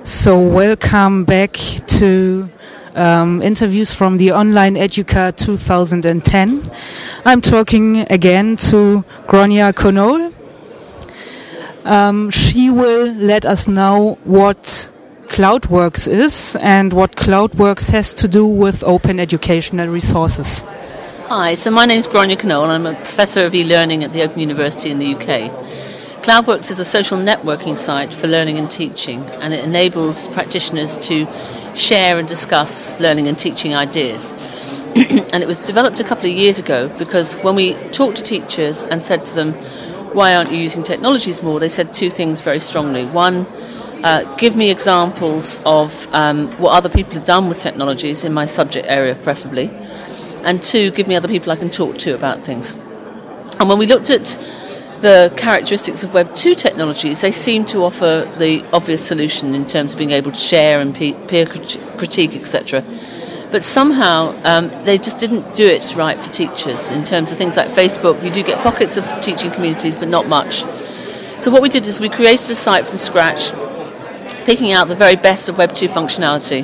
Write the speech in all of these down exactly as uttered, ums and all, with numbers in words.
So welcome back to um, interviews from the Online Educa two thousand ten. I'm talking again to Gráinne Conall. Um, she will let us know what CloudWorks is and what CloudWorks has to do with open educational resources. Hi, so my name is Gráinne Conall. I'm a professor of e-learning at the Open University in the U K. CloudWorks is a social networking site for learning and teaching, and it enables practitioners to share and discuss learning and teaching ideas. And it was developed a couple of years ago because when we talked to teachers and said to them, why aren't you using technologies more, they said two things very strongly. One, uh, give me examples of um, what other people have done with technologies in my subject area preferably, and two, give me other people I can talk to about things. And when we looked at the characteristics of Web two technologies, they seem to offer the obvious solution in terms of being able to share and peer critique, et cetera. But somehow um, they just didn't do it right for teachers in terms of things like Facebook. You do get pockets of teaching communities, but not much. So what we did is we created a site from scratch, picking out the very best of Web two functionality.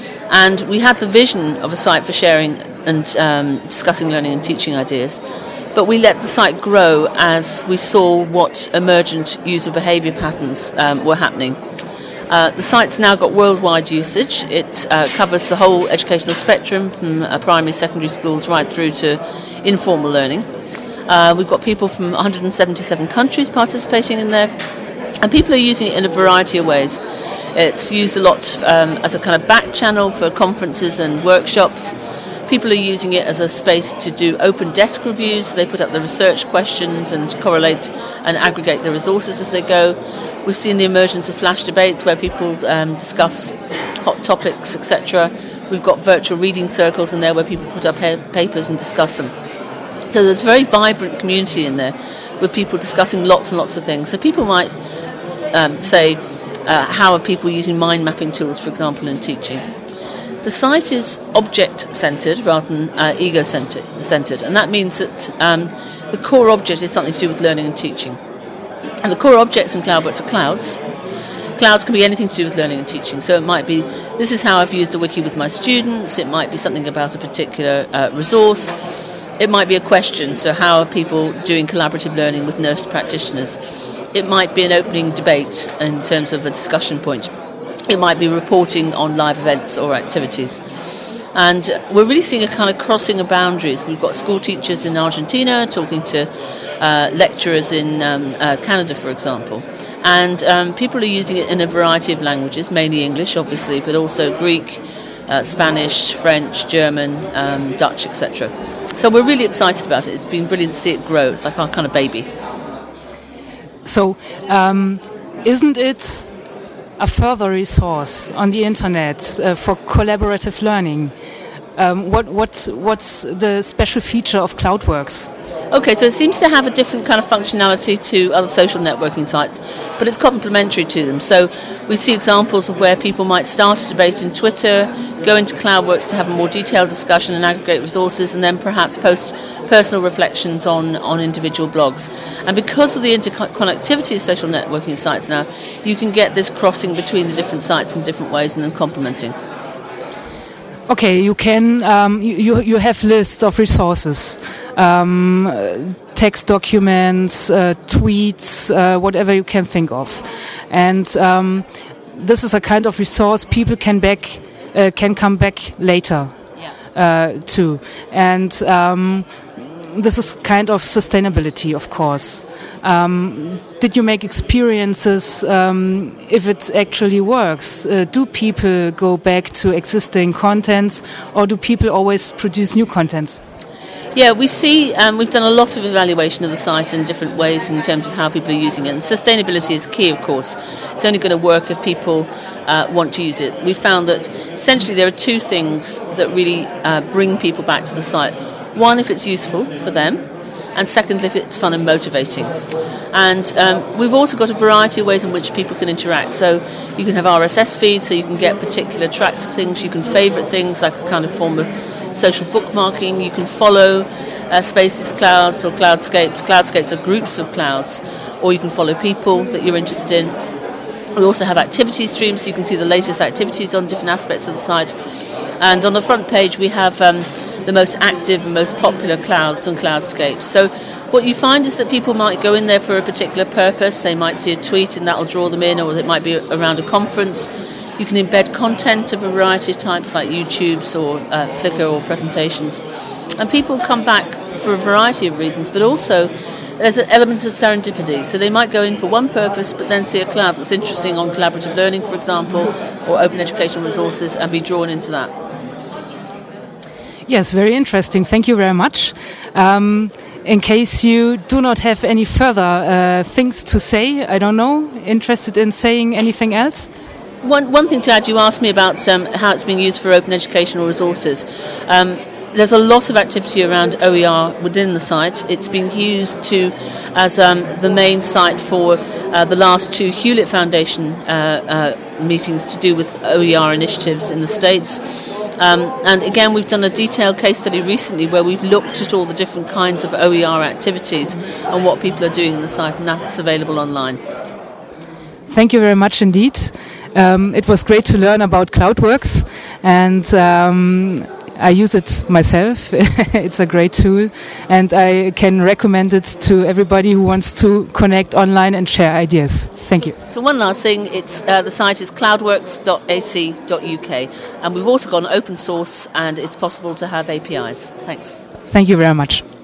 And we had the vision of a site for sharing and um, discussing learning and teaching ideas. But we let the site grow as we saw what emergent user behaviour patterns um, were happening. Uh, the site's now got worldwide usage. It uh, covers the whole educational spectrum from uh, primary, secondary schools right through to informal learning. Uh, we've got people from one hundred seventy-seven countries participating in there, and people are using it in a variety of ways. It's used a lot um, as a kind of back channel for conferences and workshops. People are using it as a space to do open desk reviews. They put up the research questions and correlate and aggregate the resources as they go. We've seen the emergence of flash debates where people um, discuss hot topics, et cetera. We've got virtual reading circles in there where people put up ha- papers and discuss them. So there's a very vibrant community in there with people discussing lots and lots of things. So people might um, say, uh, how are people using mind mapping tools, for example, in teaching? The site is object-centred rather than uh, ego-centred, centred, and that means that um, the core object is something to do with learning and teaching. And the core objects in CloudWorks are clouds. Clouds can be anything to do with learning and teaching. So it might be, this is how I've used a wiki with my students. It might be something about a particular uh, resource. It might be a question, so how are people doing collaborative learning with nurse practitioners? It might be an opening debate in terms of a discussion point. It might be reporting on live events or activities. And we're really seeing a kind of crossing of boundaries. We've got school teachers in Argentina talking to uh, lecturers in um, uh, Canada, for example. And um, people are using it in a variety of languages, mainly English, obviously, but also Greek, uh, Spanish, French, German, um, Dutch, et cetera. So we're really excited about it. It's been brilliant to see it grow. It's like our kind of baby. So um, isn't it a further resource on the internet uh, for collaborative learning? Um, what, what, what's the special feature of CloudWorks? Okay, so it seems to have a different kind of functionality to other social networking sites, but it's complementary to them. So we see examples of where people might start a debate in Twitter, go into CloudWorks to have a more detailed discussion and aggregate resources, and then perhaps post personal reflections on, on individual blogs. And because of the interconnectivity of social networking sites now, you can get this crossing between the different sites in different ways and then complementing. Okay, you can um, you you have lists of resources, um, text documents, uh, tweets, uh, whatever you can think of, and um, this is a kind of resource people can back uh, can come back later uh, to, and um, this is kind of sustainability, of course. Um, did you make experiences um, if it actually works? Uh, do people go back to existing contents, or do people always produce new contents? Yeah, we see, um, we've done a lot of evaluation of the site in different ways in terms of how people are using it. And sustainability is key, of course. It's only going to work if people uh, want to use it. We found that essentially there are two things that really uh, bring people back to the site. One, if it's useful for them, and secondly, if it's fun and motivating. And um, we've also got a variety of ways in which people can interact. So you can have R S S feeds, so you can get particular tracks of things. You can favourite things, like a kind of form of social bookmarking. You can follow uh, Spaces clouds or Cloudscapes. Cloudscapes are groups of clouds, or you can follow people that you're interested in. We also have activity streams, so you can see the latest activities on different aspects of the site. And on the front page, we have um, the most active and most popular clouds and cloudscapes. So what you find is that people might go in there for a particular purpose. They might see a tweet and that will draw them in, or it might be around a conference. You can embed content of a variety of types, like YouTubes or uh, Flickr or presentations. And people come back for a variety of reasons, but also there's an element of serendipity. So they might go in for one purpose, but then see a cloud that's interesting on collaborative learning, for example, or open educational resources, and be drawn into that. Yes, very interesting. Thank you very much. Um, in case you do not have any further uh, things to say, I don't know, interested in saying anything else? One, one thing to add, you asked me about um, how it's being used for open educational resources. Um, there's a lot of activity around O E R within the site. It's being used to as um, the main site for uh, the last two Hewlett Foundation uh, uh, meetings to do with O E R initiatives in the States. Um, and again, we've done a detailed case study recently where we've looked at all the different kinds of O E R activities and what people are doing in the site, and that's available online. Thank you very much indeed. Um, it was great to learn about CloudWorks, and um, I use it myself. It's a great tool, and I can recommend it to everybody who wants to connect online and share ideas. Thank you. So one last thing, it's uh, the site is cloudworks dot a c dot u k, and we've also gone open source, and it's possible to have A P Is. Thanks. Thank you very much.